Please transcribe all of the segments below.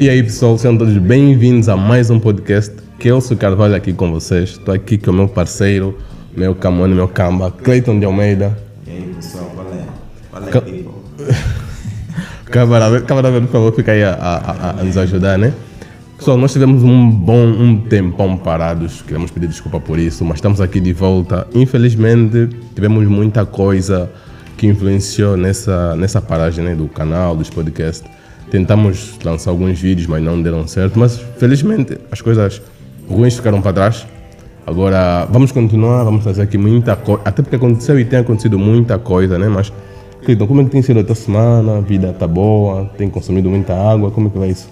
E aí pessoal, sejam todos bem-vindos a mais um podcast. Kelso Carvalho aqui com vocês. Estou aqui com o meu parceiro, meu camone, meu camba, Cleiton de Almeida. E aí pessoal, qual é people? Camarada, por favor, fica aí a nos ajudar, né? Pessoal, nós tivemos um tempão parados, queremos pedir desculpa por isso, mas estamos aqui de volta. Infelizmente, tivemos muita coisa que influenciou nessa paragem, né, do canal, dos podcasts. Tentamos lançar alguns vídeos, mas não deram certo. Mas, felizmente, as coisas ruins ficaram para trás. Agora, vamos continuar, vamos fazer aqui muita coisa. Até porque aconteceu e tem acontecido muita coisa, né? Mas, Cleiton, como é que tem sido a tua semana? A vida está boa? Tem consumido muita água? Como é que vai isso?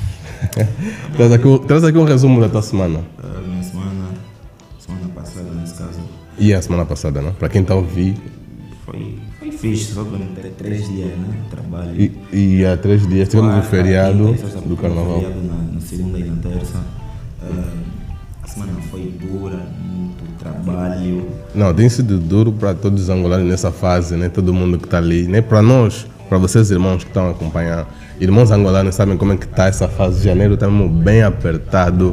Traz aqui um resumo da tua semana. Minha semana passada, nesse caso. E a semana passada, né? Para quem está a ouvir. Foi fixe, só que 3 dias, né? Trabalho. E há 3 dias tivemos o feriado do carnaval. Feriado na segunda e na terça. A semana foi dura, muito trabalho. Não, tem sido duro para todos os angolanos nessa fase, né? Todo mundo que está ali, né? Para nós, para vocês irmãos que estão a acompanhar, irmãos angolanos sabem como é que está essa fase de janeiro, estamos bem apertado.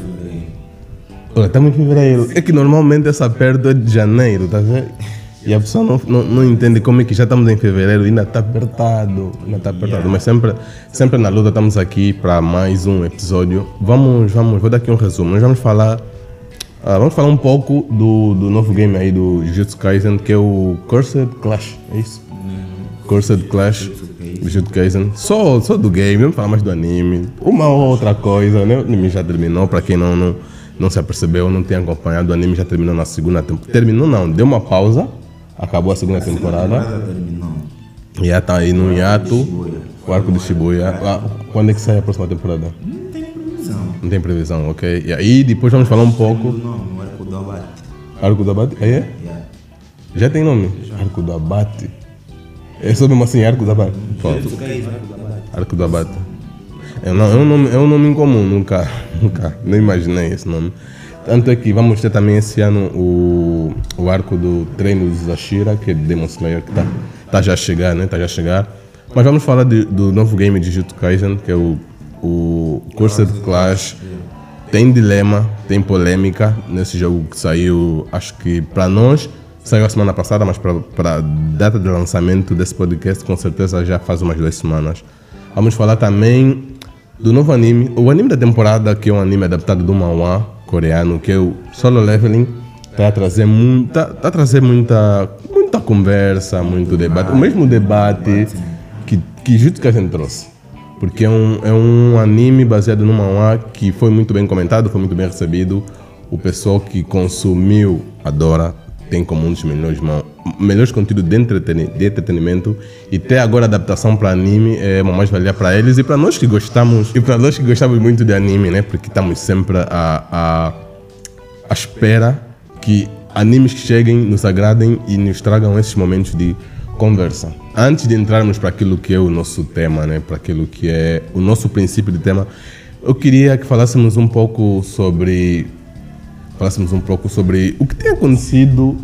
Olha, estamos em fevereiro. É que normalmente essa perda é de janeiro, tá vendo? E a pessoa não entende como é que já estamos em fevereiro e ainda está apertado. Mas sempre na luta estamos aqui para mais um episódio. Vou dar aqui um resumo. Nós vamos falar um pouco do novo game aí do Jujutsu Kaisen, que é o Cursed Clash, é isso? Cursed Clash, Jujutsu Kaisen. Só do game, vamos falar mais do anime. Uma ou outra coisa, né? O anime já terminou, para quem não se apercebeu, não tem acompanhado, o anime já terminou na segunda temporada. Terminou não, deu uma pausa. Acabou a segunda temporada. Terminou. E já está aí no hiato, o arco de Shibuya. Quando é que sai a próxima temporada? Não tem previsão. Não tem previsão, ok. E aí depois vamos falar um pouco. O arco do abate. Arco do Abate? É? Yeah. Já tem nome? Arco do Abate. É só mesmo assim, Arco do Abate. Jujutsu Kaisen, arco do abate. Arco do Abate. É um nome incomum, nunca nem imaginei esse nome. Tanto é que vamos ter também esse ano o arco do treino de Zashira, que é de Demon Slayer, que tá já a chegar, né? Tá já a chegar. Mas vamos falar do novo game de Jujutsu Kaisen, que é o Cursed Clash. Tem dilema, tem polêmica nesse jogo que saiu, acho que para nós, saiu a semana passada, mas para a data de lançamento desse podcast, com certeza já faz umas 2 semanas. Vamos falar também do novo anime, o anime da temporada, que é um anime adaptado do manhwa coreano, que é o Solo Leveling. Está a trazer muita conversa, muito debate, o mesmo debate que Jujutsu Kaisen trouxe, porque é um anime baseado no manhwa que foi muito bem comentado, foi muito bem recebido. O pessoal que consumiu adora, tem como um dos melhores conteúdos de entretenimento, e ter agora a adaptação para anime é uma mais-valia para eles e para nós que gostamos, muito de anime, né? Porque estamos sempre à espera que animes que cheguem, nos agradem e nos tragam esses momentos de conversa. Antes de entrarmos para aquilo que é o nosso tema, né? Para aquilo que é o nosso princípio de tema, eu queria que falássemos um pouco sobre o que tem acontecido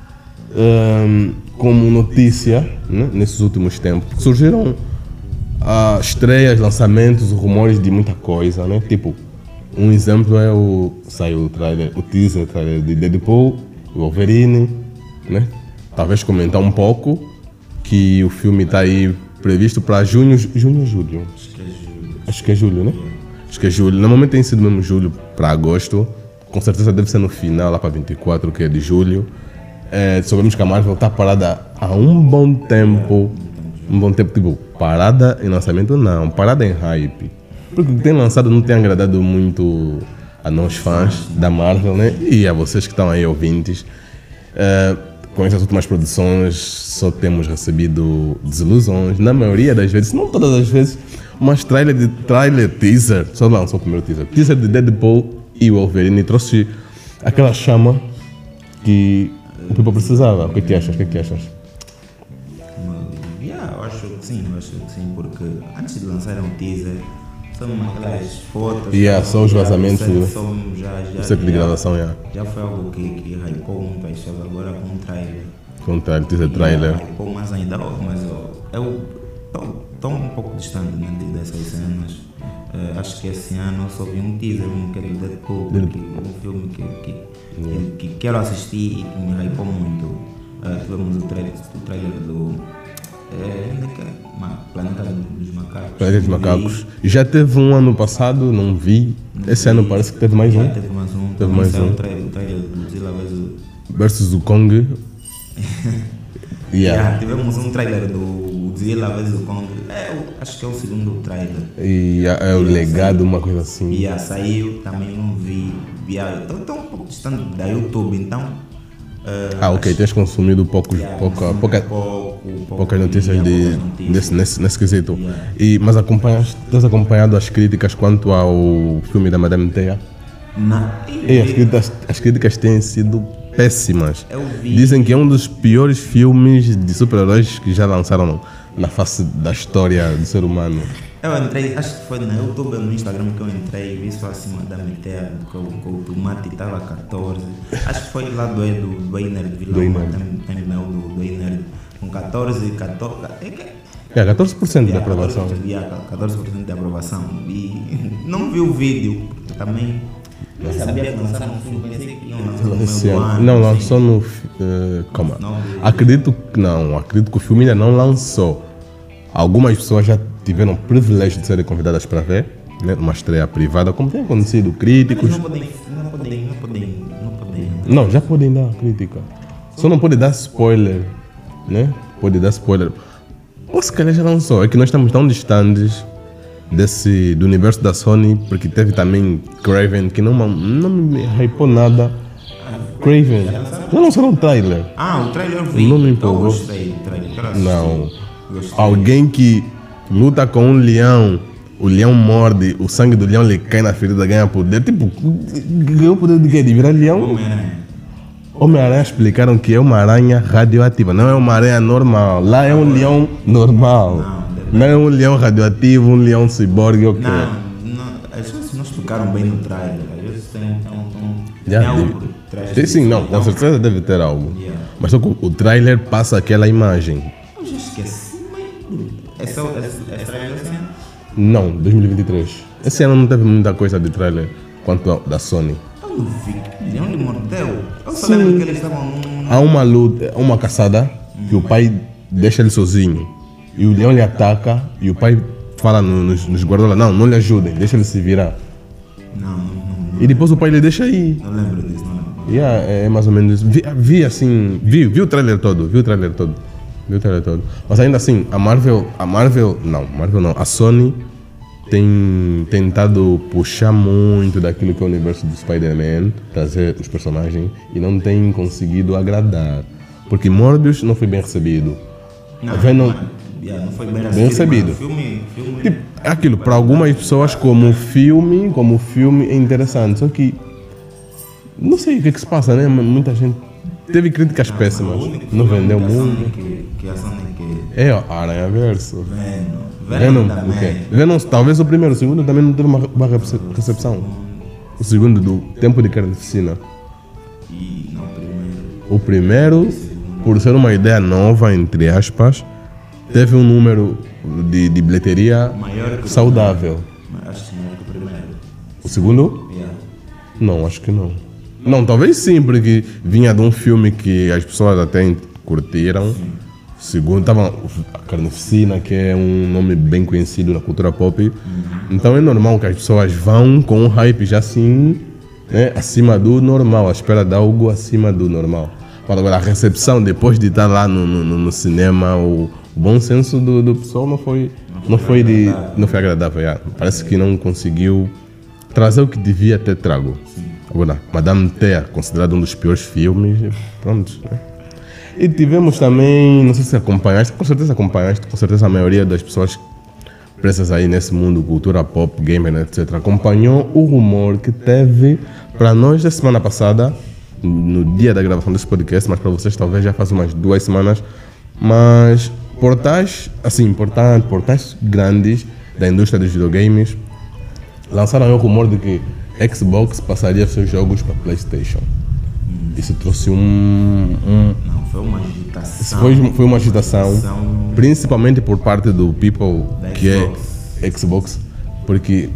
como notícia, né, nesses últimos tempos. Surgiram estreias, lançamentos, rumores de muita coisa, né? Tipo, um exemplo é saiu o teaser trailer de Deadpool, Wolverine, né? Talvez comentar um pouco que o filme está aí previsto para junho ou julho? Acho que é julho, né? Acho que é julho. Normalmente tem sido mesmo julho para agosto. Com certeza deve ser no final, lá para 24, que é de julho. Sabemos que a Marvel está parada há um bom tempo, tipo, parada em lançamento não, parada em hype. Porque o que tem lançado não tem agradado muito a nós fãs da Marvel, né? E a vocês que estão aí ouvintes. Com essas últimas produções só temos recebido desilusões, na maioria das vezes, não todas as vezes, mas trailer teaser, só lançou o primeiro teaser de Deadpool e o Wolverine trouxe aquela chama que o people precisava. O que é que achas? Eu acho que sim, porque antes de lançarem um teaser, são aquelas fotos. Só os vazamentos do set de gravação. Já foi algo que hypou muito as pessoas agora com um trailer. Com o teaser trailer. Hypou mais ainda, mas eu estou um pouco distante, né, dessas cenas. Acho que esse ano eu só vi um teaser, que é do Deadpool, um filme que quero assistir e que me hypou muito. Tivemos o trailer do Planeta dos Macacos. Planeta dos Macacos. Já teve um ano passado, não vi. Esse ano parece que teve mais um. Teve mais um. Teve mais um. O trailer do Godzilla versus o Kong. Tivemos um trailer do Godzilla vs o Kong. Acho que é o segundo trailer. E é o legado, uma coisa assim. Saiu, também não vi. Estou um pouco distante da YouTube, então. Ok, tens consumido poucas notícias nesse quesito. Mas tens acompanhado as críticas quanto ao filme da Madame Teia? As críticas têm sido péssimas. Dizem que é um dos piores filmes de super-heróis que já lançaram na face da história do ser humano. Eu entrei, acho que foi no YouTube ou no Instagram que eu entrei e vi só acima da Meteia, que o tomate estava a 14. Acho que foi lá do Einer de Vilão, do Einer, com 14%. 14% de aprovação. 14% de aprovação. E não vi o vídeo, também. Eu sabia que lançaram um filme, pensei que iam lançar no ano. Não, lançou no. Calma. Acredito que o filme ainda não lançou. Algumas pessoas já tiveram o privilégio de serem convidadas para ver, né? Uma estreia privada, como tem acontecido, críticos. Não podem. Não, já podem dar crítica. Só não pode dar spoiler, né? Pode dar spoiler. Ou se calhar já lançou. É que nós estamos tão distantes do universo da Sony, porque teve também Craven, que não me hypou nada. Craven. Já lançaram um trailer. O trailer eu vi. Não me empolgou. Eu gostei do trailer. Não. Alguém que luta com um leão, o leão morde, o sangue do leão lhe cai na ferida, ganha poder. Tipo, ganhou poder de quê? De virar leão? Homem-Aranha explicaram que é uma aranha radioativa, não é uma aranha não. Lá é um leão normal. Não é um leão radioativo, um leão ciborgue, ok? Às vezes não explicaram bem no trailer. Às vezes tem algo por trás. Sim, não, com certeza deve ter algo. Mas só que o trailer passa aquela imagem. Eu já esqueci. Essa trailer assim? Não, 2023. Esse ano não teve muita coisa de trailer quanto da Sony. Eu não vi. Leão lhe mordeu. Eu só lembro que eles estavam Há uma luta, uma caçada, que o pai deixa ele sozinho. E o leão lhe ataca e o pai fala nos guarda-lá, não lhe ajudem, deixa ele se virar. Não. E depois o pai lhe deixa aí. Não lembro disso, não lembro. É mais ou menos isso. Vi o trailer todo. Mas ainda assim, a Sony tem tentado puxar muito daquilo que é o universo do Spider-Man, trazer os personagens, e não tem conseguido agradar. Porque Morbius não foi bem recebido. Não foi bem recebido. Filme... Tipo, é aquilo, para algumas pessoas como filme é interessante, só que não sei o que se passa, né? Muita gente teve críticas péssimas, não vendeu muito. É a Aranha-Verso. Venom também. Venom, talvez o primeiro, o segundo também não teve uma recepção. O segundo do Tempo de Carnificina. O primeiro, por ser uma ideia nova, entre aspas, teve um número de bilheteria saudável. Acho que maior que o primeiro. O segundo? Não, acho que não. Não, talvez sim, porque vinha de um filme que as pessoas até curtiram. Segundo, estava a Carnificina, que é um nome bem conhecido na cultura pop. Então é normal que as pessoas vão com um hype já assim, né, acima do normal, à espera de algo acima do normal. Agora, a recepção, depois de estar lá no cinema, o bom senso do pessoal não foi agradável. Parece que não conseguiu trazer o que devia ter trago. Agora, Madame Teia, considerado um dos piores filmes, pronto, né? E tivemos também, não sei se acompanhaste, com certeza a maioria das pessoas presas aí nesse mundo, cultura pop, gamer, etc., acompanhou o rumor que teve para nós da semana passada, no dia da gravação desse podcast, mas para vocês talvez já faz umas 2 semanas, mas portais grandes da indústria dos videogames lançaram o rumor de que Xbox passaria seus jogos para PlayStation. Isso trouxe Não, foi uma agitação. Foi uma agitação, principalmente por parte do people que é Xbox, porque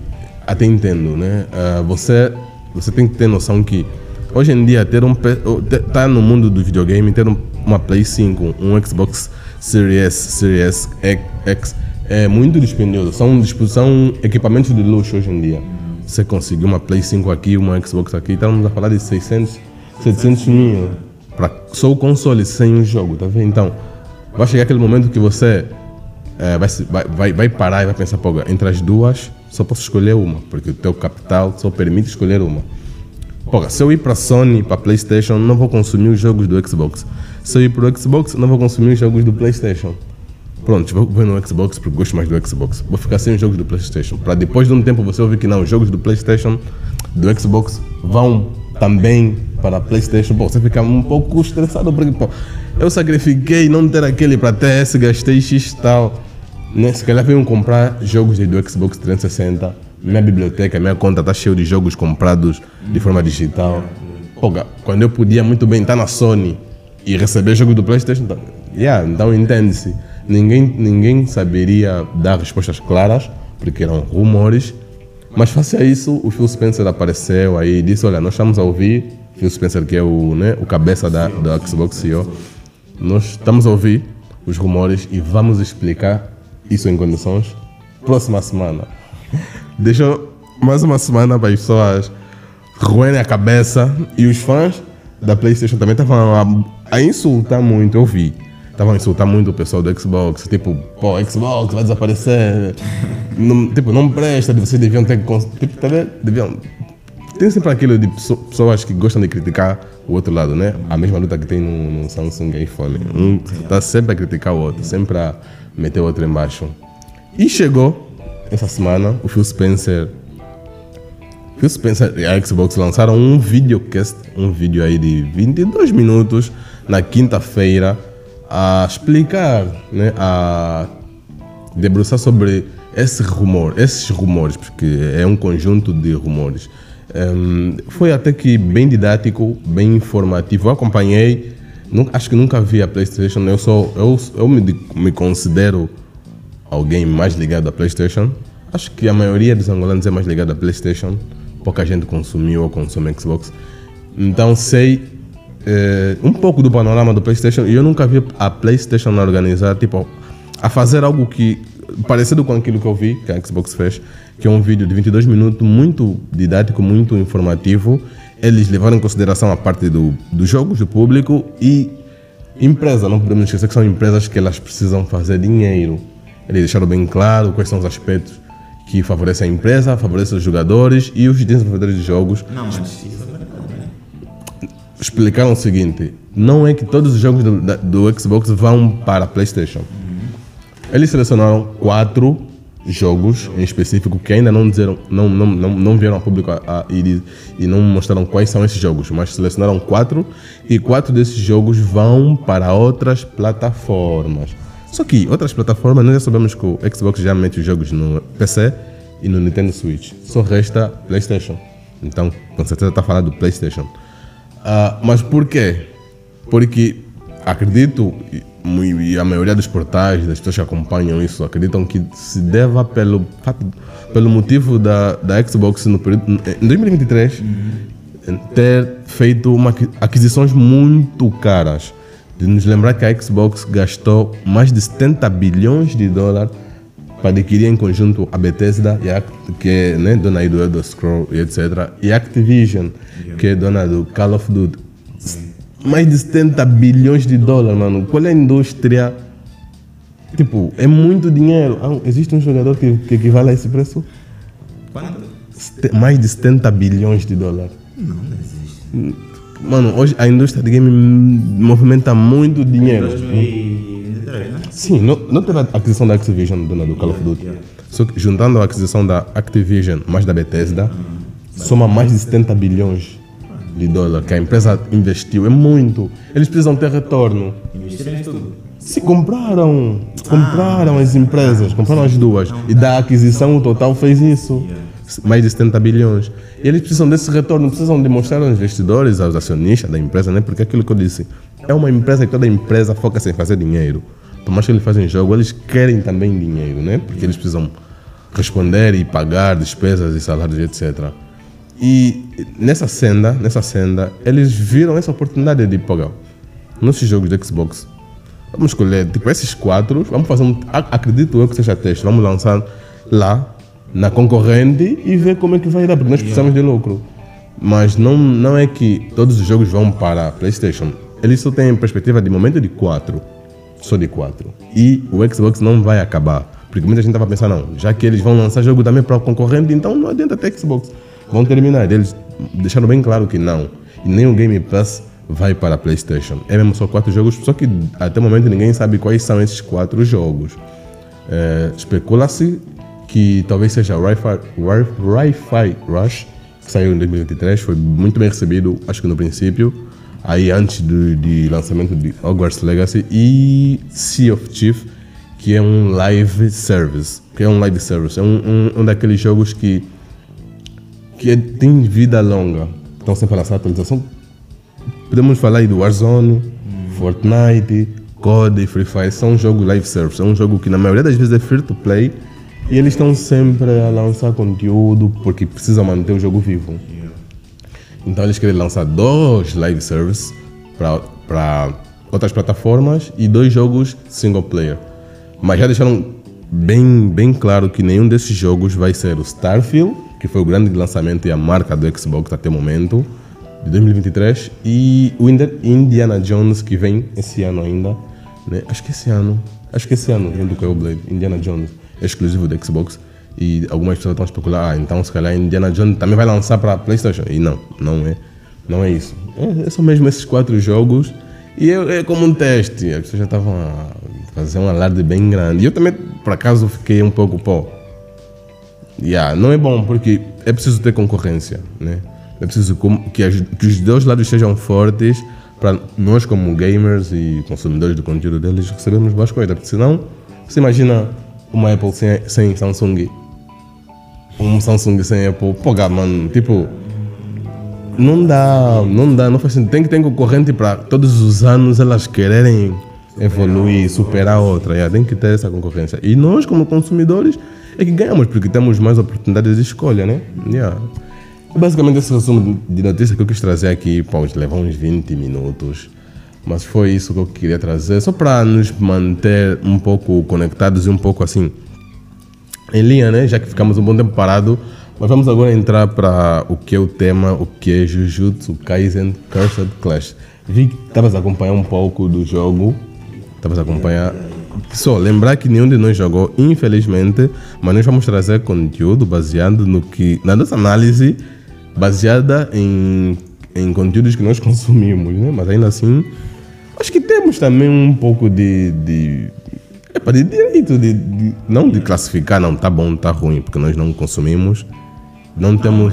até entendo, né? Você tem que ter noção que hoje em dia tá no mundo do videogame, ter uma Play 5, um Xbox Series X é muito dispendioso. São equipamentos de luxo hoje em dia. Você conseguir uma Play 5 aqui, uma Xbox aqui, estamos a falar de 600, 700 mil para só o console sem um jogo, tá vendo? Então, vai chegar aquele momento que você vai parar e vai pensar, pô, entre as duas só posso escolher uma, porque o teu capital só permite escolher uma. Pô, se eu ir para Sony, para PlayStation, não vou consumir os jogos do Xbox. Se eu ir para o Xbox, não vou consumir os jogos do PlayStation. Pronto, vou no Xbox porque gosto mais do Xbox. Vou ficar sem os jogos do PlayStation. Para depois de um tempo você ouvir que não, os jogos do PlayStation, do Xbox vão também para a PlayStation. Pô, você fica um pouco estressado porque, pô, eu sacrifiquei não ter aquele para ter esse, gastei X tal. Né? Se calhar venham comprar jogos do Xbox 360. Minha biblioteca, minha conta está cheia de jogos comprados de forma digital. Pô, quando eu podia muito bem estar na Sony e receber jogos do PlayStation, então entende-se. Ninguém saberia dar respostas claras, porque eram rumores. Mas face a isso, o Phil Spencer apareceu aí e disse, olha, nós estamos a ouvir, Phil Spencer que é o cabeça da Xbox CEO, nós estamos a ouvir os rumores e vamos explicar isso em condições próxima semana. Deixou mais uma semana para as pessoas roerem a cabeça e os fãs da PlayStation também estavam a insultar muito, eu vi. Estavam a insultar muito o pessoal do Xbox, tipo, pô, Xbox vai desaparecer, não presta, vocês deviam ter que... Tem sempre aquilo de pessoas que gostam de criticar o outro lado, né? A mesma luta que tem no Samsung e iPhone. Um está sempre a criticar o outro, sempre a meter o outro embaixo. E chegou, essa semana, o Phil Spencer e a Xbox lançaram um videocast, um vídeo aí de 22 minutos, na quinta-feira, a explicar, né, a debruçar sobre esses rumores, porque é um conjunto de rumores. Foi até que bem didático, bem informativo. Eu acompanhei, acho que nunca vi a PlayStation. Eu me considero alguém mais ligado à PlayStation. Acho que a maioria dos angolanos é mais ligado à PlayStation. Pouca gente consumiu ou consome Xbox. Então sei um pouco do panorama do PlayStation, e eu nunca vi a PlayStation organizar, tipo, a fazer algo que parecido com aquilo que eu vi que a Xbox fez, que é um vídeo de 22 minutos, muito didático, muito informativo. Eles levaram em consideração a parte dos jogos, do público e empresa. Não podemos esquecer que são empresas que elas precisam fazer dinheiro. Eles deixaram bem claro quais são os aspectos que favorecem a empresa, favorecem os jogadores e os desenvolvedores de jogos. Não, mas isso é verdade. Explicaram o seguinte: não é que todos os jogos do Xbox vão para a PlayStation. Eles selecionaram 4 jogos em específico que ainda não vieram a público e não mostraram quais são esses jogos, mas selecionaram 4 e 4 desses jogos vão para outras plataformas. Só que outras plataformas, nós já sabemos que o Xbox já mete os jogos no PC e no Nintendo Switch. Só resta PlayStation. Então, com certeza está falando do PlayStation. Mas por quê? Porque acredito, e a maioria dos portais, das pessoas que acompanham isso, acreditam que se deva pelo motivo da Xbox no período, em 2023 ter feito aquisições muito caras. De nos lembrar que a Xbox gastou mais de 70 bilhões de dólares para adquirir em conjunto a Bethesda, que é, né, dona aí do Elder Scrolls e etc. E a Activision, que é dona do Call of Duty. Mais de 70 bilhões de dólares, mano. Qual é a indústria? Tipo, é muito dinheiro. Existe um jogador que equivale a esse preço? Quanto? Mais de 70 bilhões de dólares. Não existe. Mano, hoje a indústria de game movimenta muito dinheiro. 2023, né? Sim, não teve a aquisição da Activision, dona do Call of Duty. Só que juntando a aquisição da Activision mais da Bethesda, soma mais de 70 bilhões de dólares que a empresa investiu. É muito. Eles precisam ter retorno. Investiram em tudo. Se compraram as empresas, compraram as duas. E da aquisição o total fez isso. Mais de 70 bilhões. E eles precisam desse retorno, precisam demonstrar aos investidores, aos acionistas da empresa, né? Porque aquilo que eu disse, é uma empresa que toda empresa foca-se em fazer dinheiro. Por mais que eles fazem jogo, eles querem também dinheiro, né? Porque eles precisam responder e pagar despesas e salários, etc. E nessa senda, eles viram essa oportunidade de pagar. Nossos jogos de Xbox, vamos escolher, tipo, esses 4, vamos fazer acredito eu que seja teste, vamos lançar lá, na concorrente e ver como é que vai dar, porque nós precisamos de lucro. Mas não é que todos os jogos vão para a PlayStation. Eles só têm perspectiva de momento de 4. Só de 4. E o Xbox não vai acabar. Porque muita gente estava pensando, não, já que eles vão lançar jogo também para o concorrente, então não adianta ter Xbox. Vão terminar. Eles deixaram bem claro que não. E nem o Game Pass vai para a PlayStation. É mesmo só 4 jogos, só que até o momento ninguém sabe quais são esses 4 jogos. Especula-se que talvez seja Wi-Fi Rush, que saiu em 2023, foi muito bem recebido, acho que no princípio, aí antes de lançamento de Hogwarts Legacy, e Sea of Thief, que é um live service. É um daqueles jogos que tem vida longa, estão sempre a lançar atualização. Podemos falar aí do Warzone, Fortnite, COD, Free Fire, são jogos live service, é um jogo que na maioria das vezes é free to play, e eles estão sempre a lançar conteúdo porque precisam manter o jogo vivo. Então eles querem lançar 2 live services para outras plataformas e 2 jogos single player. Mas já deixaram bem claro que nenhum desses jogos vai ser o Starfield, que foi o grande lançamento e a marca do Xbox até o momento, de 2023, e o Indiana Jones, que vem esse ano ainda, né? Acho que esse ano vem do Blade, Indiana Jones. É exclusivo do Xbox e algumas pessoas estão a especular, então se calhar Indiana Jones também vai lançar para a PlayStation. E não é isso. São mesmo esses 4 jogos e é como um teste. As pessoas já estavam a fazer um alarde bem grande. E eu também, por acaso, fiquei um pouco, não é bom porque é preciso ter concorrência, né? É preciso que os 2 lados sejam fortes para nós como gamers e consumidores do conteúdo deles recebermos boas coisas, porque senão, você imagina uma Apple sem Samsung, um Samsung sem Apple, mano, tipo, não dá, não faz sentido. Tem que ter concorrente para todos os anos elas quererem evoluir, superar a outra, tem que ter essa concorrência. E nós como consumidores é que ganhamos, porque temos mais oportunidades de escolha, né? Basicamente esse resumo de notícia que eu quis trazer aqui, levou uns 20 minutos. Mas foi isso que eu queria trazer, só para nos manter um pouco conectados e um pouco assim em linha, né? Já que ficamos um bom tempo parado. Mas vamos agora entrar para o que é o tema, o que é Jujutsu Kaisen Cursed Clash. Vi que estavas a acompanhar um pouco do jogo. Só lembrar que nenhum de nós jogou, infelizmente, mas nós vamos trazer conteúdo baseado na nossa análise, baseada em conteúdos que nós consumimos, né? Mas ainda assim, acho que temos também um pouco de direito, não de classificar, não, tá bom, tá ruim, porque nós não consumimos, não temos...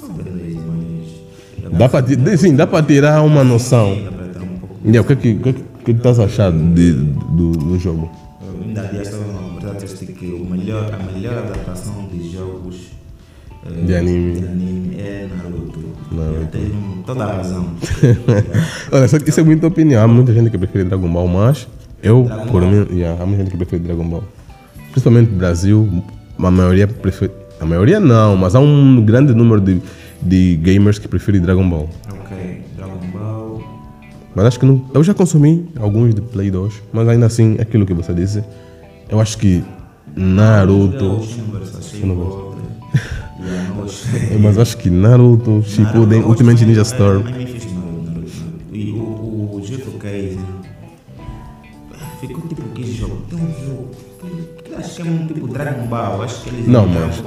Dá para tirar uma noção. O que estás a achar do jogo? Eu ainda estava a dizer que a melhor adaptação de jogos de anime é Naruto. Tem toda a razão. Olha, só que isso é muita opinião. Há muita gente que prefere Dragon Ball, mas por mim, há muita gente que prefere Dragon Ball. Principalmente no Brasil, a maioria prefere. A maioria não, mas há um grande número de gamers que preferem Dragon Ball. Ok, Dragon Ball. Mas acho que não. Eu já consumi alguns de Play 2, mas ainda assim, aquilo que você disse, eu acho que Naruto. Mas acho que Naruto, Shippuden, Ultimate Ninja Storm. E o Jujutsu Kaisen ficou tipo que jogo? Tem um jogo. Acho que é um tipo Dragon Ball. Acho que eles não, mas.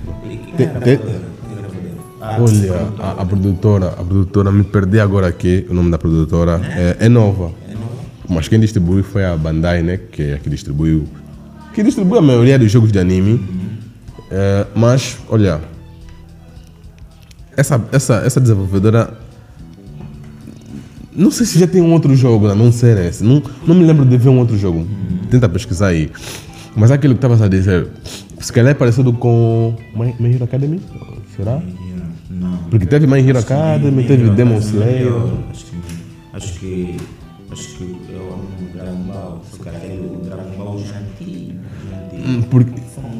Olha, a produtora, me perdi agora aqui, o nome da produtora é nova. Mas quem distribui foi a Bandai, né? Que é a que distribui a maioria dos jogos de anime. Mas, olha, essa desenvolvedora, não sei se já tem um outro jogo, não ser esse. Não me lembro de ver um outro jogo. Tenta pesquisar aí. Mas aquilo que estavas a dizer, se calhar é parecido com My Hero Academy? Será? Não. Porque teve My Hero Academy, teve Demon Slayer. Acho que eu amo o Dragon Ball, só que aquele Dragon Ball antigo. Porque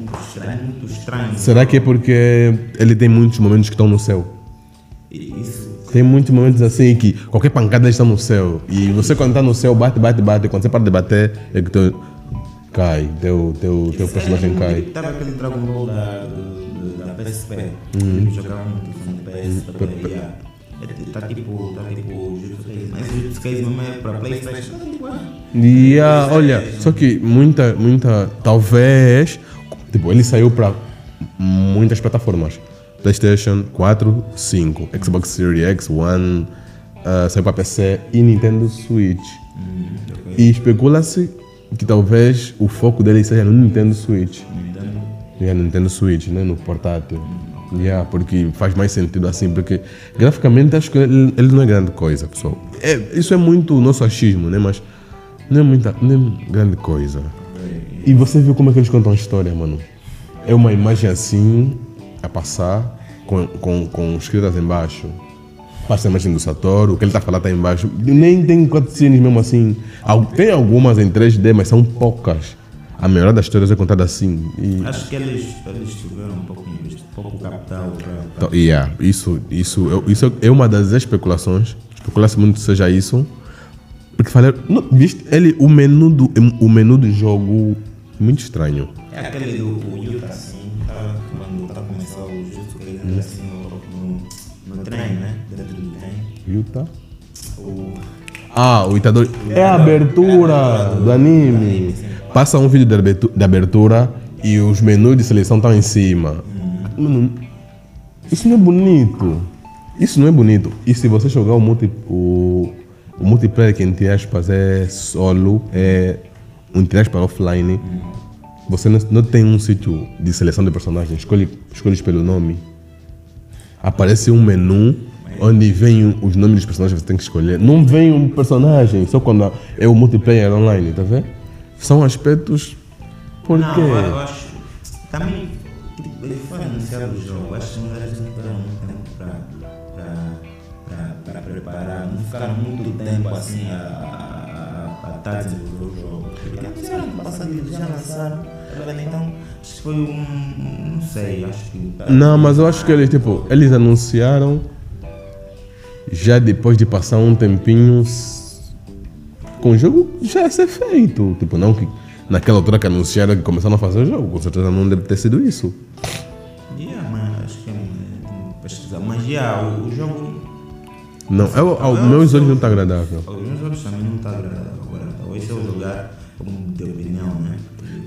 é muito estranho. Será que é porque ele tem muitos momentos que estão no céu? Isso. Tem muitos momentos assim que qualquer pancada está no céu. E você quando está no céu bate. Quando você para de bater é que cai. Teu personagem cai. Estava aquele Dragon Ball da PSP. Eles jogavam muito no PSP. Está tipo Jutsu Kaisen. Mas Jutsu Kaisen mesmo é para PlayStation. Olha, só que muita, talvez, tipo, ele saiu para muitas plataformas. PlayStation 4, 5, Xbox Series X, One, saiu para PC e Nintendo Switch. Okay. E especula-se que talvez o foco dele seja no Nintendo Switch. Nintendo Switch, né, no portátil. Porque faz mais sentido assim, porque graficamente acho que ele não é grande coisa, pessoal. Isso é muito nosso achismo, né, mas não é grande coisa. E você viu como é que eles contam a história, mano? É uma imagem assim, a passar, com escritas embaixo. Passa a imagem do Satoru, o que ele está a falar está embaixo. Nem tem cutscenes mesmo assim. Tem algumas em 3D, mas são poucas. A maioria das histórias é contada assim. Acho que eles tiveram um pouco capital para... Isso é uma das especulações. Especula-se muito que seja isso. Porque viste o menu do jogo muito estranho. É aquele do Yuta assim, quando está a começar o Jutsu Kaisen assim no trem, né? Dentro do trem. Yuta? O Itadori. É a abertura do anime. Passa um vídeo de abertura e os menus de seleção estão em cima. Isso não é bonito. E se você jogar o multiplayer que entre aspas é solo, é um entre aspas offline, você não tem um sítio de seleção de personagens, escolhes pelo nome. Aparece um menu onde vem os nomes dos personagens que você tem que escolher. Não vem um personagem, só quando é o multiplayer online, tá vendo? São aspectos... Por quê? Eu acho... Também, ele foi anunciado o jogo, acho que eles não tiveram muito tempo para preparar, não ficaram muito tempo assim a estar desenvolvendo o jogo. Porque anunciaram no passado, eles já lançaram, então acho que foi não sei, acho que... Não, mas eu acho que eles anunciaram já depois de passar um tempinho com o jogo já ia ser feito. Não que naquela altura que anunciaram que começaram a fazer o jogo, com certeza não deve ter sido isso. Mas acho que pesquisar. Mas o jogo... Não, meus olhos não estão agradáveis. Os meus olhos também não estão agradáveis agora. Talvez se eu jogar como de opinião, né?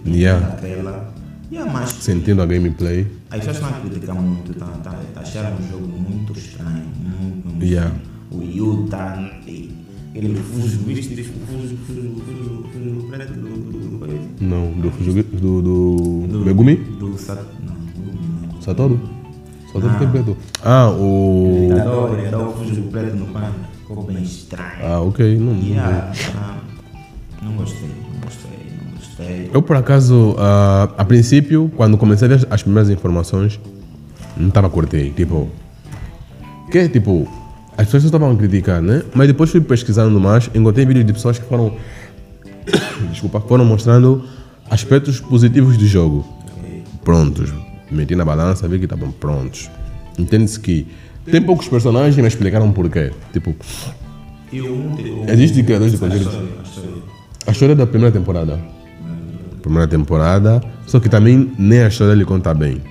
Mas sentindo a gameplay. As pessoas estão a criticar muito, acharam o jogo muito estranho. O Yuta, ele fuge, viste? Fuge preto do... Não, do Megumi? Do Satoru? Satoru tem preto. Ele dá o fujo preto no pano. Ficou bem estranho. Ok. Não gostei. Eu, por acaso, a princípio, quando comecei a ver as primeiras informações, não estava a curtir. As pessoas estavam a criticar, né? Mas depois fui pesquisando mais, encontrei vídeos de pessoas que foram mostrando aspectos positivos do jogo. Prontos. Meti na balança, vi que estavam prontos. Entende-se que tem poucos personagens, mas explicaram porquê. Existe criadores de conteúdo. A história da primeira temporada, só que também nem a história ele conta bem.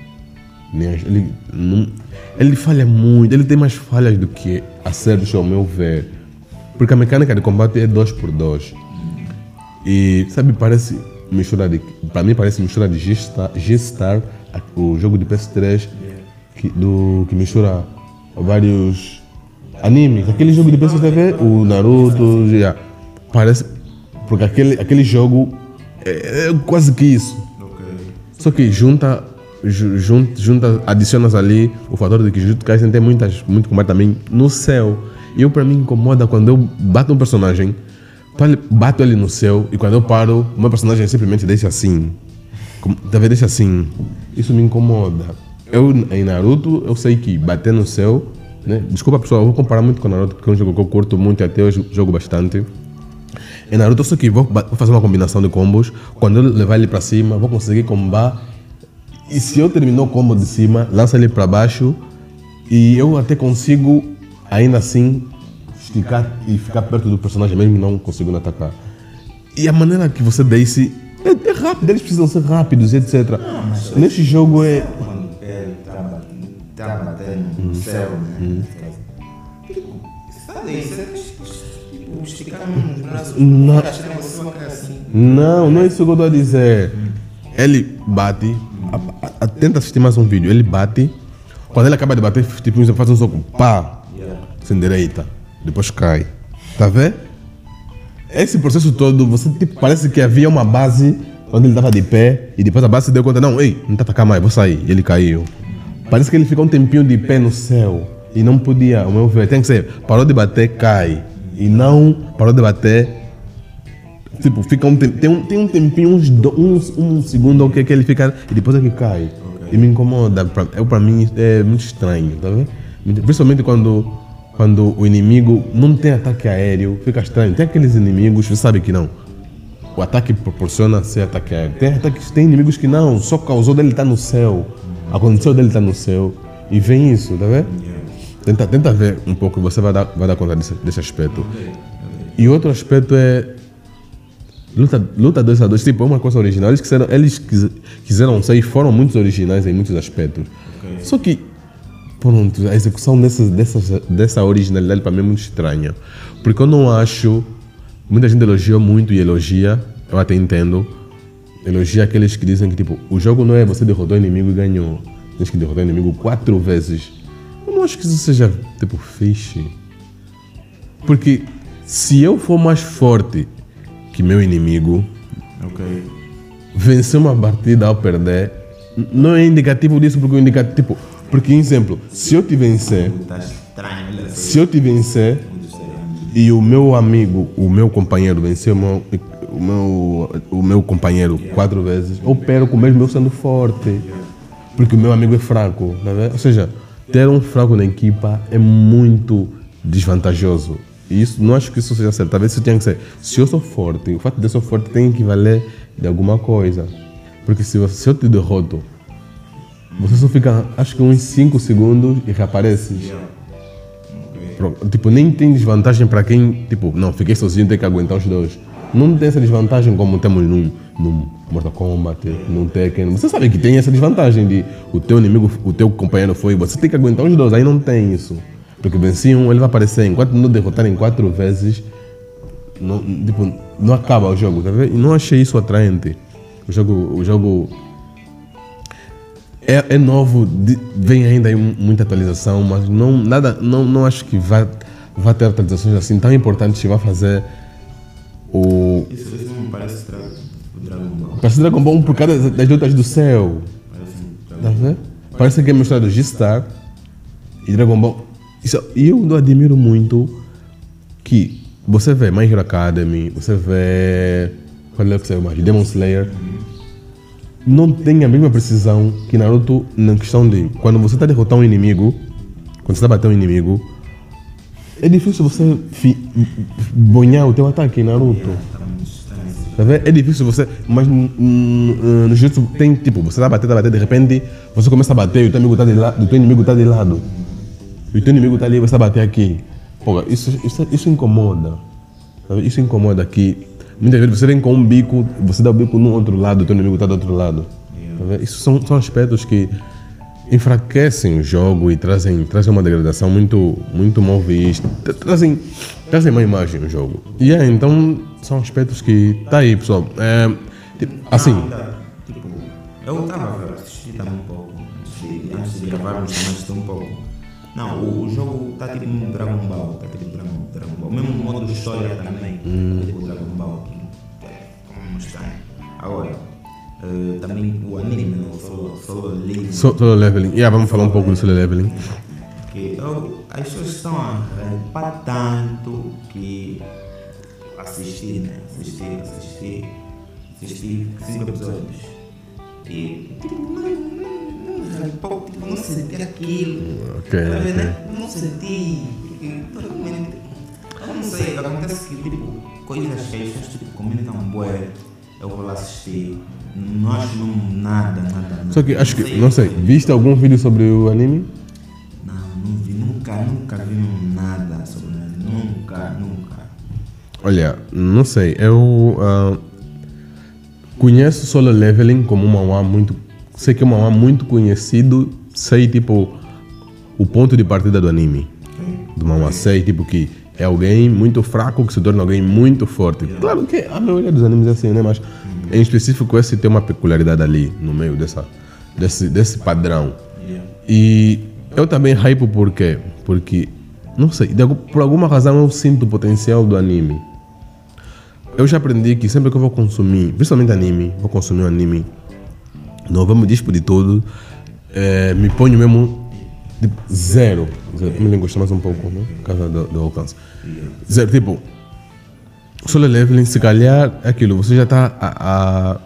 Ele falha muito, ele tem mais falhas do que acertos, ao meu ver. Porque a mecânica de combate é 2x2. E, parece mistura de... Para mim parece mistura de G-Star, o jogo de PS3, que mistura vários animes. Aquele jogo de PS3, o Naruto, parece... Porque aquele jogo é quase que isso. Só que adicionas ali o fator de que Jujutsu Kaisen tem muito combate também no céu. E para mim incomoda quando eu bato um personagem, bato ele no céu e quando eu paro, o meu personagem simplesmente deixa assim. Deixa assim. Isso me incomoda. Em Naruto, eu sei que bater no céu, né? Desculpa pessoal, eu vou comparar muito com Naruto porque é um jogo que eu curto muito e até hoje jogo bastante. Em Naruto, eu sei que vou fazer uma combinação de combos. Quando eu levar ele para cima, vou conseguir combar E se eu terminar o combo de cima, lança ele para baixo e eu até consigo, ainda assim, esticar e ficar perto do personagem, mesmo não conseguindo atacar. E a maneira que você desce é rápida, eles precisam ser rápidos, etc. Neste jogo é... Quando ele está batendo no céu, né? Está daí, você tipo, esticar os braços, Não. você vai assim. Não é isso que eu estou a dizer. Ele bate, tenta assistir mais um vídeo, ele bate, quando ele acaba de bater, tipo, você faz um soco, pá, se endireita, depois cai. Tá vendo? Esse processo todo, você tipo, parece que havia uma base onde ele estava de pé e depois a base se deu conta, não, ei, não está atacando mais, vou sair. E ele caiu. Parece que ele ficou um tempinho de pé no céu e não podia, ao meu ver, tem que ser, parou de bater, cai. E não parou de bater, tipo, fica tem um tempinho, um segundo ou que ele fica e depois é que cai. E me incomoda, pra mim é muito estranho, tá vendo? Principalmente quando o inimigo não tem ataque aéreo, fica estranho. Tem aqueles inimigos, você sabe que não. O ataque proporciona ser ataque aéreo. Tem inimigos que não, só causou dele estar no céu. Aconteceu dele estar no céu. E vem isso, tá vendo? Tenta ver um pouco, você vai dar conta desse aspecto. E outro aspecto é luta 2 a 2, tipo, é uma coisa original. Eles quiseram ser e foram muito originais em muitos aspectos. Só que pronto, a execução dessa originalidade para mim é muito estranha. Porque eu não acho... Muita gente elogia muito e elogia, eu até entendo. Elogia aqueles que dizem que tipo, o jogo não é você derrotou o inimigo e ganhou. Tens que derrotar o inimigo 4 vezes. Eu não acho que isso seja tipo fixe. Porque se eu for mais forte que meu inimigo, vencer uma partida ao perder, não é indicativo disso, porque o indicativo... Tipo, porque, exemplo, se eu te vencer e o meu amigo, o meu companheiro vencer o meu companheiro 4 vezes, eu perco mesmo eu sendo forte, porque o meu amigo é fraco, tá vendo? Ou seja, ter um fraco na equipa é muito desvantajoso. E isso, não acho que isso seja certo. Talvez isso tenha que ser, se eu sou forte, o fato de eu ser forte tem que valer de alguma coisa. Porque se eu te derroto, você só fica, acho que uns 5 segundos e reaparece. Tipo, nem tem desvantagem para quem, tipo, não, fiquei sozinho, tem que aguentar os dois. Não tem essa desvantagem como temos no Mortal Kombat, no Tekken. Você sabe que tem essa desvantagem de o teu inimigo, o teu companheiro foi, você tem que aguentar os dois, aí não tem isso. Porque venci um, ele vai aparecer, enquanto não derrotarem 4 vezes, não, tipo, não acaba o jogo, tá vendo? E não achei isso atraente. O jogo é novo, vem ainda aí muita atualização, mas não acho que vai ter atualizações assim tão importantes que vai fazer o... Isso não me parece o Dragon Ball. Parece Dragon Ball por causa das lutas do céu. Tá vendo? Parece que é misturado do G-Star e Dragon Ball. E eu admiro muito que você vê My Hero Academy, você vê... Qual é que saiu mais? Demon Slayer. Não tem a mesma precisão que Naruto na questão de quando você está a derrotar um inimigo, quando você está a bater um inimigo, é difícil você bonhar o teu ataque em Naruto. Tá vendo? É difícil você, mas no Jutsu tem tipo, você está a bater, de repente você começa a bater e o teu inimigo está de lado, e o teu inimigo está ali, você está a bater aqui. Pô, isso incomoda. Sabe? Isso incomoda que muitas vezes você vem com um bico, você dá o bico no outro lado, o teu inimigo está do outro lado. Tá? Isso são aspectos que enfraquecem o jogo e trazem uma degradação muito mal vista. Trazem uma imagem no jogo. E então são aspectos que... Tá aí, pessoal. Assim... Tipo, eu estava a assistir também um pouco. Antes de gravarmos também assisti um pouco. Não, o jogo está tipo um Dragon Ball. Está tipo Dragon Ball. O mesmo modo de história também. Tá tipo Dragon Ball. Como estranho. Agora, também o anime, né? Solo Leveling. Solo Leveling. Vamos falar um pouco do Solo Leveling. Que as pessoas estão a hypar tanto que assisti 5 episódios. E tipo, não senti aquilo. Não senti. Eu não sei, acontece que tipo, coisas que as pessoas tipo, comentam bué. eu vou lá assistir. Não acho nada. Só que acho que, não sei, viste algum vídeo sobre o anime? Não vi, nunca vi nada sobre o anime. Nunca. Olha, não sei, eu conheço Solo Leveling como um manhwa muito... Sei que é um manhwa muito conhecido, sei tipo o ponto de partida do anime. Do manhwa, sei tipo que é alguém muito fraco que se torna alguém muito forte. Claro que a maioria dos animes é assim, né? Mas em específico esse tem uma peculiaridade ali no meio desse padrão. E eu também hypo por quê? Porque, não sei, por alguma razão eu sinto o potencial do anime. Eu já aprendi que sempre que eu vou consumir, principalmente anime, vou consumir um anime, não vou me dispor de tudo, me ponho mesmo tipo, zero. Me linguista mais um pouco, né? Por causa do alcance. Zero, tipo, Solo Leveling, se calhar é aquilo, você já está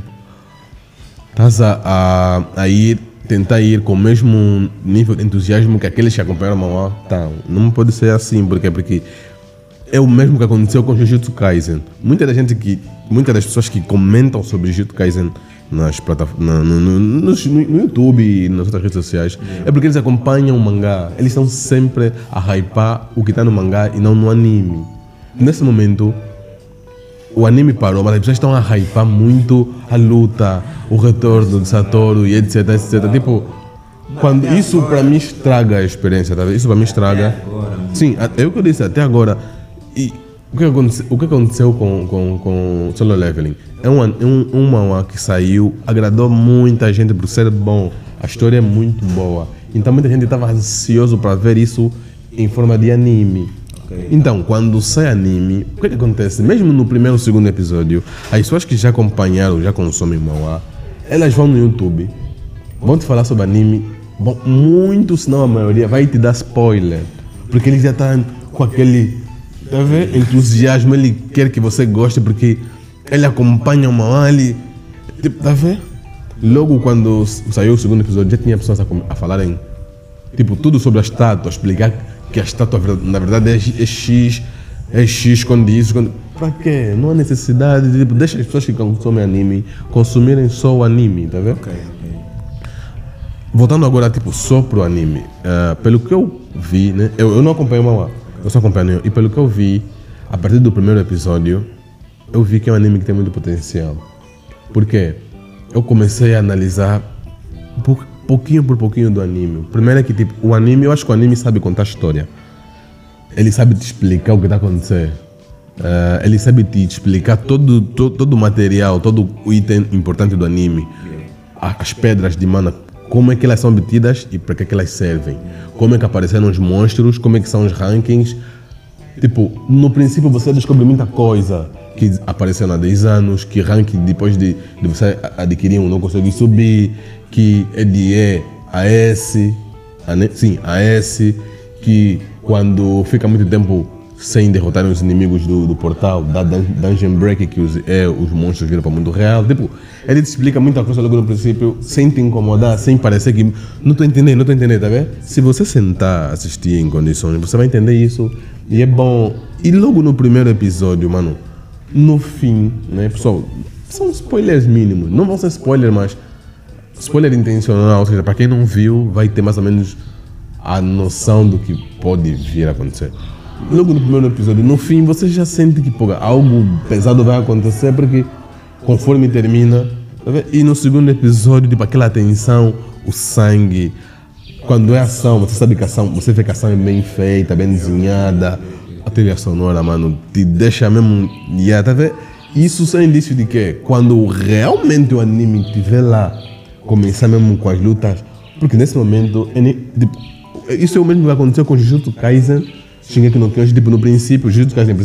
a ir, tentar ir com o mesmo nível de entusiasmo que aqueles que acompanharam o manhwa. Tá, não pode ser assim, porque é o mesmo que aconteceu com Jujutsu Kaisen. Muitas das pessoas que comentam sobre Jujutsu Kaisen nas plataformas, no YouTube e nas outras redes sociais, é porque eles acompanham o mangá. Eles estão sempre a hypar o que está no mangá e não no anime. Nesse momento, o anime parou, mas as pessoas estão a hypar muito a luta, o retorno de Satoru e etc. Tipo, quando isso para mim estraga a experiência, tá? Isso para mim estraga. Sim, é o que eu disse até agora. E o que aconteceu com Solo Leveling? É um manhwa que saiu, agradou muita gente por ser bom. A história é muito boa. Então muita gente estava ansioso para ver isso em forma de anime. Então, quando sai anime, o que acontece? Mesmo no primeiro ou segundo episódio, as pessoas que já acompanharam, já consomem manhwa, elas vão no YouTube, vão te falar sobre anime, muito, se não a maioria, vai te dar spoiler. Porque ele já está com aquele... Tá vendo? Entusiasmo, ele quer que você goste porque ele acompanha o manhwa, ele... Tipo, tá vendo? Logo quando saiu o segundo episódio, já tinha pessoas a falarem tipo, tudo sobre a estátua, explicar que a estátua na verdade é X esconde isso. Pra quê? Não há necessidade, tipo, deixa as pessoas que consomem anime consumirem só o anime, tá vendo? Ok. Voltando agora, tipo, só pro anime, pelo que eu vi, né? Eu não acompanho o manhwa, eu só acompanho. E pelo que eu vi, a partir do primeiro episódio, eu vi que é um anime que tem muito potencial. Por quê? Eu comecei a analisar pouquinho por pouquinho do anime. Primeiro é que, tipo, o anime, eu acho que o anime sabe contar história. Ele sabe te explicar o que está acontecendo. Ele sabe te explicar todo o material, todo o item importante do anime. As pedras de mana, como é que elas são obtidas e para que elas servem. Como é que apareceram os monstros, como é que são os rankings. Tipo, no princípio você descobre muita coisa que apareceu há 10 anos, que ranking depois de você adquirir não consegue subir, que é de E a S, a S, que quando fica muito tempo sem derrotar os inimigos do portal, da Dungeon Break, que os monstros viram para o mundo real. Tipo, ele te explica muita coisa logo no princípio, sem te incomodar, sem parecer que não estou entendendo, tá vendo? Se você sentar, assistir em condições, você vai entender isso e é bom. E logo no primeiro episódio, mano, no fim, né, pessoal, são spoilers mínimos, não vão ser spoilers, mas spoiler intencional, ou seja, para quem não viu, vai ter mais ou menos a noção do que pode vir a acontecer. Logo no primeiro episódio, no fim, você já sente que algo pesado vai acontecer, porque conforme termina, e no segundo episódio, tipo, aquela tensão, o sangue, quando é ação, você sabe que a ação, você vê que a ação é bem feita, bem desenhada, a trilha sonora, mano, te deixa mesmo, tá vendo? Isso é indício de que quando realmente o anime estiver lá, começar mesmo com as lutas, porque nesse momento, tipo, isso é o mesmo que aconteceu com Jujutsu Kaisen, Shingeki no Kyojin, tipo, no princípio, Jujutsu Kaisen,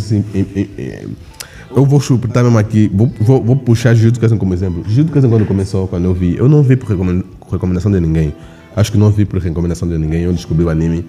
eu vou chutar mesmo aqui, vou puxar Jujutsu Kaisen como exemplo. Jujutsu Kaisen quando começou, quando eu não vi por recomendação de ninguém, acho que não vi por recomendação de ninguém, eu descobri o anime.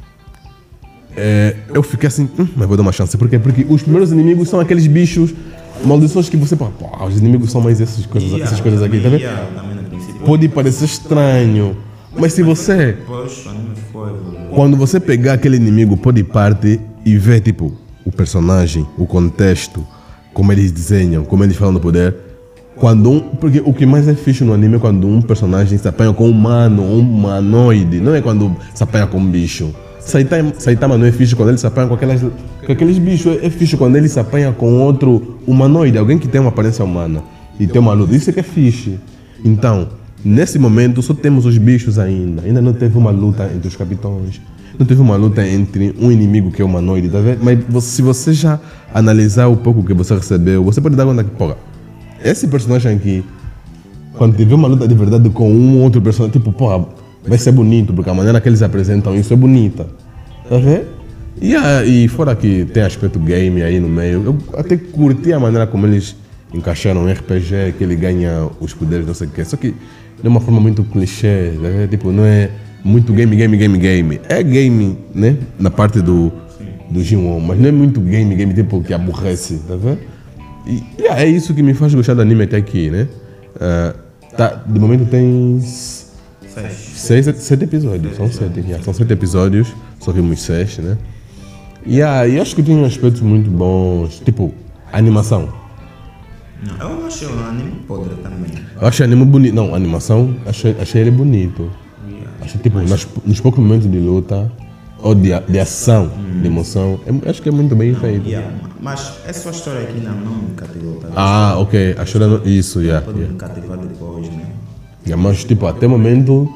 Eu fiquei assim, mas vou dar uma chance, por quê? Porque os primeiros inimigos são aqueles bichos, maldições que você, os inimigos são mais essas coisas aqui, tá vendo? Pode parecer estranho, mas se você... Quando você pegar aquele inimigo por de parte e ver, tipo, o personagem, o contexto, como eles desenham, como eles falam do poder, Porque o que mais é fixe no anime é quando um personagem se apanha com um humano, um humanoide, não é quando se apanha com um bicho. Saitama não é fixe quando ele se apanha com aqueles bichos, é fixe quando ele se apanha com outro humanoide, alguém que tem uma aparência humana e tem uma luta, isso é que é fixe. Então, nesse momento só temos os bichos ainda não teve uma luta entre os capitães, não teve uma luta entre um inimigo que é humanoide, tá vendo? Mas se você já analisar o pouco que você recebeu, você pode dar conta que, porra, esse personagem aqui, quando tiver uma luta de verdade com um outro personagem, tipo, porra, vai ser bonito, porque a maneira que eles apresentam isso é bonita. Tá vendo? E fora que tem aspecto game aí no meio, eu até curti a maneira como eles encaixaram um RPG, que ele ganha os poderes, não sei o que. Só que de uma forma muito clichê, tá vendo? Tipo, não é muito game. É game, né? Na parte do Jinwon, mas não é muito game, tipo, que aborrece, tá vendo? E é isso que me faz gostar do anime até aqui, né? De momento tem 7 episódios, são 7 episódios, só vimos 6, né? E acho que tem aspectos muito bons, tipo, a animação. Não, eu achei o anime podre também. Eu achei o anime bonito, não, a animação, achei ele bonito. Achei, tipo, nos poucos momentos de luta, ou de ação, de emoção, acho que é muito bem feito. Mas essa história aqui não me cativou. Tá? Ok, a história isso, Pode me cativar depois, né? Mas, tipo, até o momento,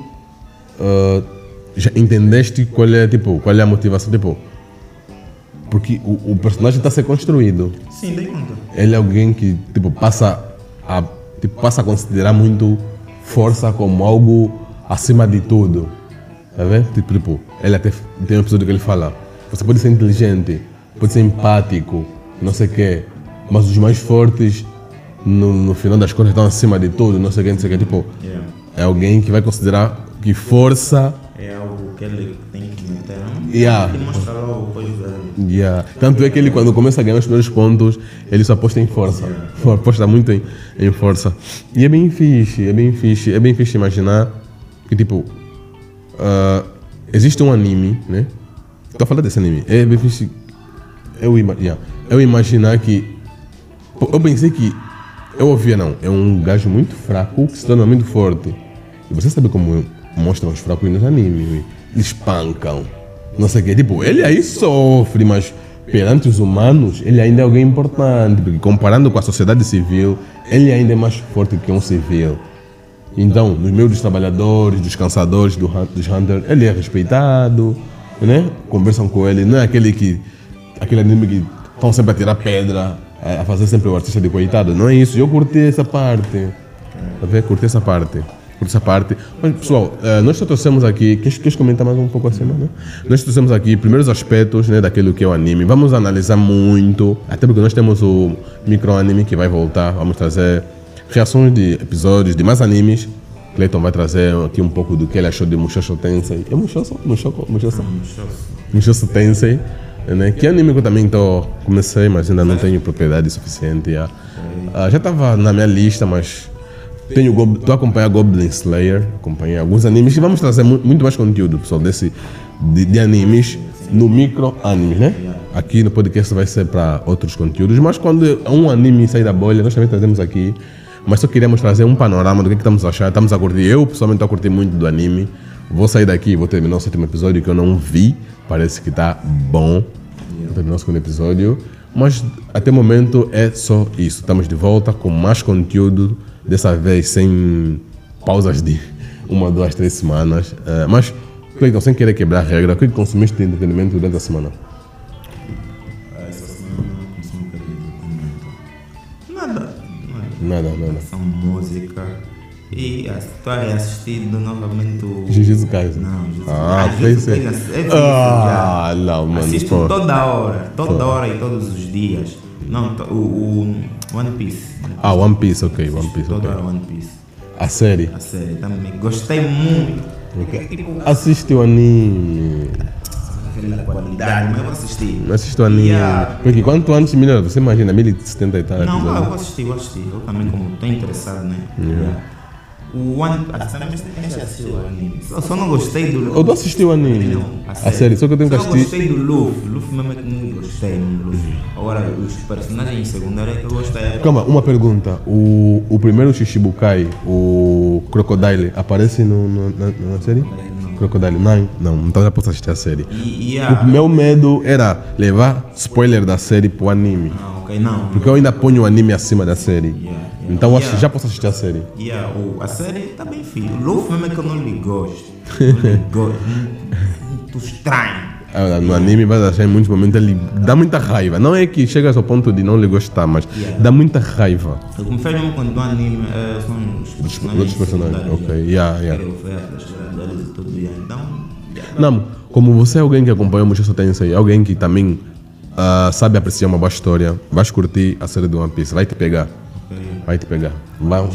já entendeste qual é a motivação, tipo, porque o personagem está a ser construído. Sim, dei conta. Ele é alguém que, tipo, passa a considerar muito força como algo acima de tudo. Tá vendo? Tipo, ele até tem um episódio que ele fala, você pode ser inteligente, pode ser empático, não sei o quê, mas os mais fortes, no final das contas, estão acima de tudo, não sei o quê. Tipo, é alguém que vai considerar que força é algo que ele tem que meter, não? Yeah. Tem que mostrar logo depois dele. Yeah. Tanto é que ele, quando começa a ganhar os primeiros pontos, ele só aposta em força. Aposta muito em força. E é bem fixe imaginar que, tipo, existe um anime, né? Estou a falar desse anime. É bem fixe. Eu imaginar que. Eu pensei que. Eu ouvia, não. É um gajo muito fraco que se torna muito forte. E você sabe como mostram os fracos nos animes? Eles espancam. Não sei o que. Tipo, ele aí sofre, mas perante os humanos, ele ainda é alguém importante. Porque comparando com a sociedade civil, ele ainda é mais forte que um civil. Então, no meio dos trabalhadores, dos caçadores, dos hunters, ele é respeitado, né? Conversam com ele, não é aquele anime que estão sempre a tirar pedra, a fazer sempre o artista de coitado, não é isso. Eu curti essa parte, tá vendo? Curti essa parte. Mas, pessoal, nós só trouxemos aqui, queres comentar mais um pouco acima, né? Nós trouxemos aqui primeiros aspectos, né, daquilo que é o anime. Vamos analisar muito, até porque nós temos o micro-anime que vai voltar, vamos trazer reações de episódios, de mais animes. Clayton vai trazer aqui um pouco do que ele achou de Mushoku Tensei. É Mushoku Tensei, né? Que é anime que eu também comecei, mas ainda não tenho propriedade suficiente. Já estava na minha lista, mas estou a acompanhar Goblin Slayer, acompanhei alguns animes e vamos trazer muito mais conteúdo, pessoal, de animes no micro-anime, né? Aqui no podcast vai ser para outros conteúdos, mas quando um anime sair da bolha, nós também trazemos aqui. Mas só queríamos trazer um panorama do que estamos a achar. Estamos a curtir. Eu, pessoalmente, estou a curtir muito do anime. Vou sair daqui, vou terminar o 7º episódio que eu não vi. Parece que está bom. Vou terminar o 2º episódio. Mas, até o momento, é só isso. Estamos de volta com mais conteúdo. Dessa vez, sem pausas de 1, 2, 3 semanas. Mas, Cleiton, sem querer quebrar a regra, o que consumiste de entretenimento durante a semana? Essa semana não consumi entretenimento. Nada. São música. E estou assistindo novamente o Jujutsu Kaisen. Não, Jujutsu Kaisen. Não, mano. Assisto toda hora e todos os dias. Não, o One Piece. One Piece, ok. Toda hora One Piece. A série também. Gostei muito. Okay. Assiste o anime. Aquela qualidade, mas eu vou assistir. Assiste o anime. Porque quanto antes, melhor. Você imagina, 1070 e tal. Não, eu vou assistir. Eu também, como estou interessado, né? O One... assistiu o anime. Só não gostei do Luffy. Eu tô assistindo o anime. Não, A série, só que eu tenho que Só assistir. gostei do Luffy. Luffy mesmo é que não gostei do Luffy. Agora, os personagens secundários é que eu gostei. Calma, uma pergunta. O primeiro Shichibukai, o Crocodile, aparece na série? Não. Crocodile, não, então já posso assistir a série. E O meu medo era levar spoiler da série pro anime. ok, não. Porque eu ainda ponho o anime acima da série. Yeah. Então acho que já posso assistir a série. A série tá bem feita. O Luffy mesmo é que eu não lhe gosto. Não lhe gosto. Muito estranho. No anime vai achar em muitos momentos ele dá muita raiva. Não é que chegas ao ponto de não lhe gostar, mas dá muita raiva. O que me fez mesmo quando o anime são os Outros personagens, ok. Yeah. Eu fui atrás deles e tudo. Então, Não, como você é alguém que acompanha o Mushoku Tensei, alguém que também sabe apreciar uma boa história, vais curtir a série do One Piece, vai te pegar. Vai te pegar. Vamos.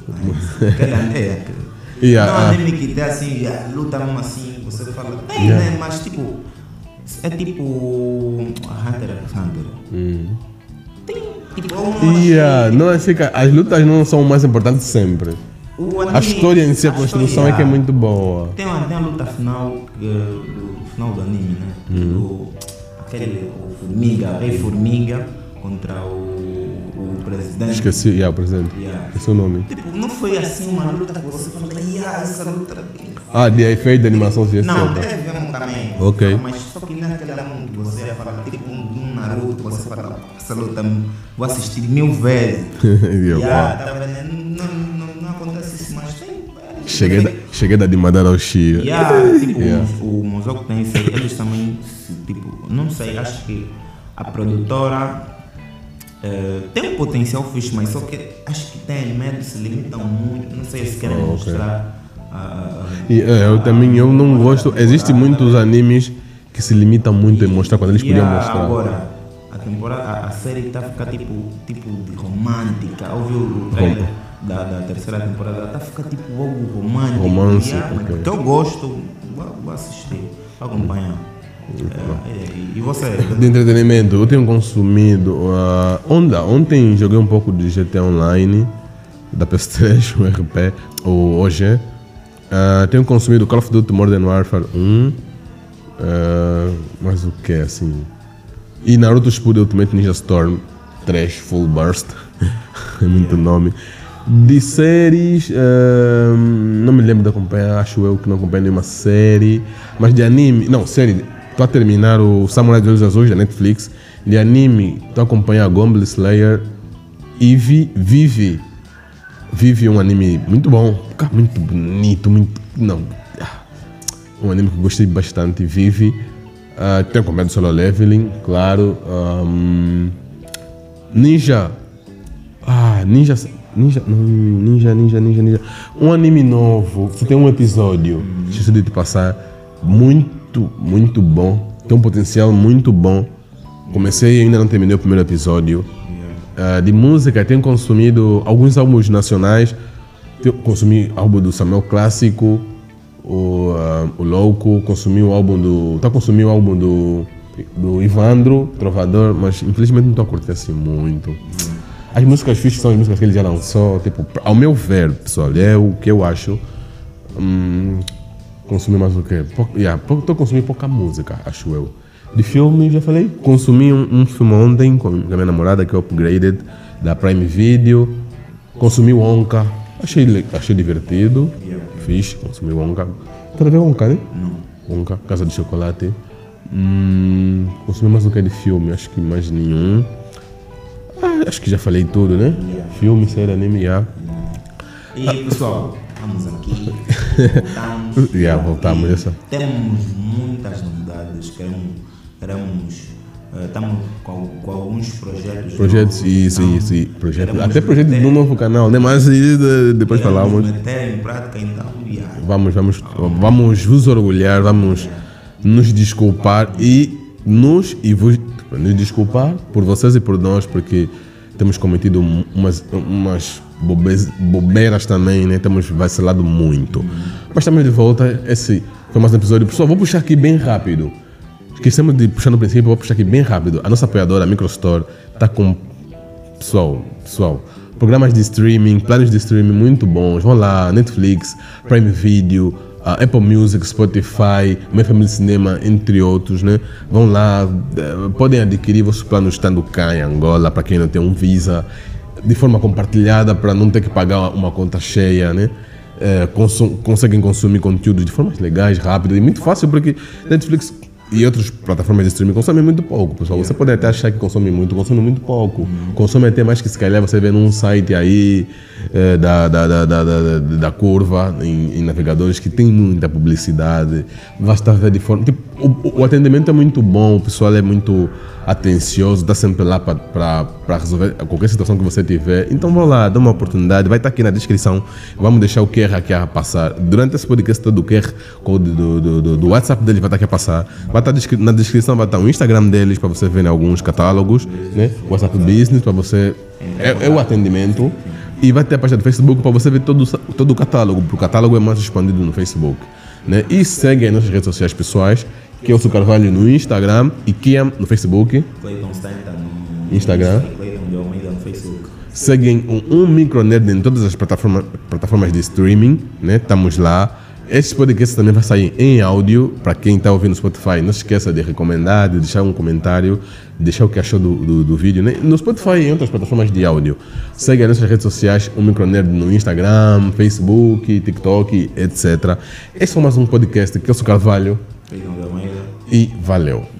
Não anime que tem assim, luta mesmo assim, você fala, tem, né? Mas tipo, é tipo Hunter x Hunter. Tem, tipo, Não, assim, as lutas não são o mais importantes sempre. A história em si, a construção é que é muito boa. Tem a luta final, do final do anime, né? Aquele Formiga, Rei Formiga contra o presidente. Esqueci, o presidente. Esse é o nome. Tipo, não foi assim uma luta que você fala, essa luta. De efeito de animação, sim, Não, deve ver também. Ok. Mas só que não é aquele mundo que você fala, tipo um Naruto, você fala, essa luta vou assistir 1000 vezes. Tá vendo? Não acontece isso, mas tem. Cheguei da de Madara ao Shia. O Mushoku Tensei, eles também, tipo, não sei, acho que a produtora tem um potencial fixe, mas só que acho que tem medo, se limitam muito, não sei se querem mostrar. Eu não gosto. Existem muitos animes que se limitam muito em mostrar quando eles podiam mostrar. Agora, a série está a ficar tipo de romântica. Ouviu o trailer da terceira temporada? Está a ficar tipo algo romântico. Romance, que eu gosto, vou assistir, vou acompanhar. E você? De entretenimento, eu tenho consumido. Ontem joguei um pouco de GTA Online, da PS3, o RP, o OG. Tenho consumido Call of Duty Modern Warfare 1. Mas o que assim? E Naruto Shippuden Ultimate Ninja Storm 3 Full Burst. É muito nome. De séries, não me lembro de acompanhar, acho eu que não acompanho nenhuma série. Mas de anime, não, série. Estou a terminar o Samurai de Olhos Azuis da Netflix. De anime, estou a acompanhar Goblin Slayer e Vivi. Vivi é um anime muito bom, muito bonito, um anime que gostei bastante, Vivi. Tenho acompanhado Solo Leveling, claro. Ninja. Um anime novo, você tem um episódio, esqueci de te passar, muito bom, tem um potencial muito bom. Comecei e ainda não terminei o primeiro episódio. De música, tenho consumido alguns álbuns nacionais. Consumi o álbum do Samuel Clássico, o Louco, consumi o álbum do Ivandro, Trovador, mas infelizmente não estou a curtir assim muito. As músicas fixas são as músicas que ele já lançou, tipo, ao meu ver, pessoal, é o que eu acho. Consumi mais o quê? Estou consumindo pouca música, acho eu. De filme, já falei, consumi um filme ontem com a minha namorada, que é o Upgraded, da Prime Video. Consumi o Wonka, achei divertido, fiz, consumi o Wonka. Tá vendo Wonka, né? Não. Wonka, Casa de Chocolate. Consumi mais o que de filme, acho que mais nenhum. Acho que já falei tudo, né? Filme, série, anime, E pessoal, estamos aqui, voltamos. Temos muitas novidades, estamos com alguns projetos. Projetos. Até projeto do novo canal, né? Mas depois falamos. Meter em prática, então, Vamos vos orgulhar, vamos nos desculpar nos desculpar por vocês e por nós, porque temos cometido umas bobeiras também, né? Temos vacilado muito. Mas estamos de volta. Esse foi mais um episódio. Pessoal, vou puxar aqui bem rápido. Esquecemos de puxar no princípio, vou puxar aqui bem rápido. A nossa apoiadora, a Microstore, está com... Pessoal, programas de streaming, planos de streaming muito bons. Vão lá, Netflix, Prime Video, Apple Music, Spotify, My Family Cinema, entre outros, né? Vão lá, podem adquirir vossos planos estando cá em Angola, para quem não tem um Visa, de forma compartilhada, para não ter que pagar uma conta cheia, né? Conseguem consumir conteúdos de formas legais, rápidas e muito fácil, porque Netflix e outras plataformas de streaming consomem muito pouco, pessoal. Você pode até achar que consome muito pouco. Consome até mais que se calhar você vê num site aí da Curva, em navegadores, que tem muita publicidade. Basta ver de forma... Tipo, o atendimento é muito bom, o pessoal é muito atencioso, está sempre lá para resolver qualquer situação que você tiver. Então vão lá, dá uma oportunidade, vai estar aqui na descrição. Vamos deixar o QR aqui a passar. Durante esse podcast todo, o QR Code do WhatsApp deles vai estar aqui a passar. Vai estar na descrição, vai estar o Instagram deles para você ver alguns catálogos, né? WhatsApp Business para você, é o atendimento. E vai ter a página do Facebook para você ver todo o catálogo, porque o catálogo é mais expandido no Facebook, né? E segue as nossas redes sociais pessoais, que é o Carvalho no Instagram e Kiam no Facebook. Clayton Stenta no Instagram. Clayton de Almeida no Facebook. Seguem um Micronerd em todas as plataformas de streaming, né? Estamos lá. Este podcast também vai sair em áudio. Para quem está ouvindo no Spotify, não se esqueça de recomendar, de deixar um comentário, deixar o que achou do vídeo, né? No Spotify e em outras plataformas de áudio. Segue as nossas redes sociais, o Micronerd no Instagram, Facebook, TikTok, etc. Esse foi mais um podcast que eu sou Carvalho. Clayton de Almeida. E valeu!